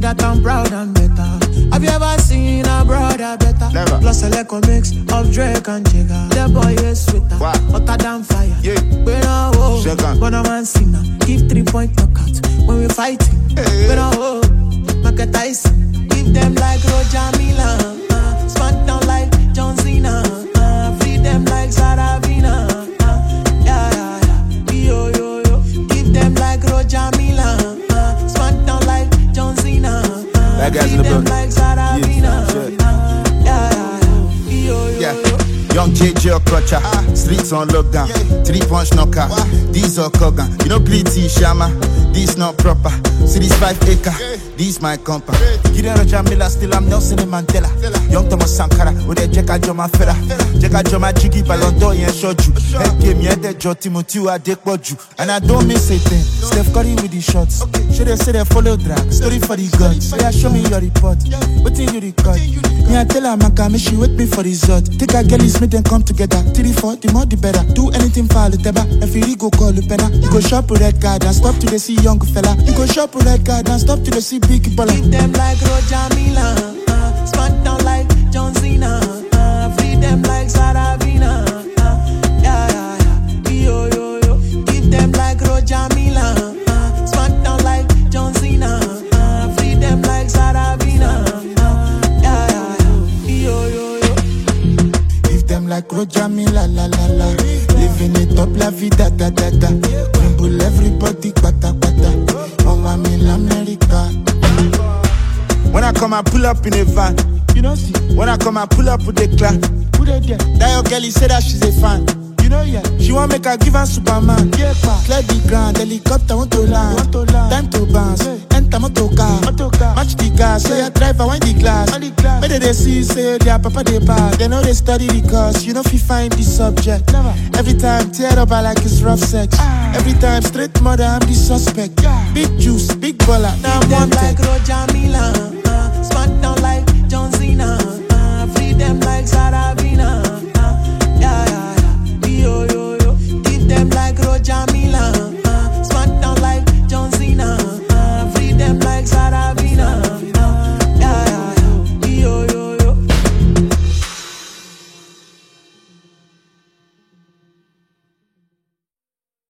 that I'm proud and better. Have you ever seen a brother better? Never. Plus a little mix of Drake and Jigga. The boy is sweeter, hotter than fire. Yeah. We don't hold, but a man sinner. Give 3-point knockout when we fighting. Hey. We don't hold, Mike Tyson. Give them like Roger Mila. Smack down like John Cena. Feed them like Saravina. Yo, yo, yo. Give them like Roger Mila. Smack down like John Cena. Feed them like Saravina. Yeah. Young JJ Okocha, streets on lockdown, 3-punch knockout, these are Kogan. You know pretty Shama, this not proper. See this 5 acre, this my compa. Gideon Roger Miller, still I'm Nelson Mandela. Young Thomas Sankara, with a Jeka Joma Fera. Jeka Joma Jiggy Balondo and Shoju. Head game, yeah, the Joe Timothy Adekboju. And I don't miss a thing. Steph Curry with the shots. Should they say they follow drag? Story for the gods. Yeah, show me your report. What did you record? Yeah, tell her, man, come, she wait me for result. Take a girl, make them come together. 3-4, the more the better. Do anything for the teba. If you go call the penna. You go shop a red card and stop to the see young fella. You go shop a red card and stop to the see big baller. Keep them like Roger Mila. Smack down like John Cena. Feed them like Saravina. Yo, yo, yo. Keep them like Roger Mila. Smack down like John Cena. Feed them like Saravina. Yo, yo, yo. Them like Roger Mila, la la la. Living it up, la vida, da da da. Rumble everybody, pata pata. Oh, I'm in America. When I come, I pull up in a van. You know, see. When I come, I pull up with the clan. Who they there? That your girl, he said that she's a fan. You know, yeah. She want make her give her Superman. Yeah, pa. Clear the ground, helicopter want to land. Time to bounce. Yeah. Enter motor car. Match the gas. Say, I drive, I wind the glass. Whether they see, say, their papa, they bad. They know they study the course. You know, if you find the subject. Never. Every time, tear up, I like it's rough sex. Every time, straight mother, I'm the suspect. Big juice, big baller. Now I'm wanted. Like Roger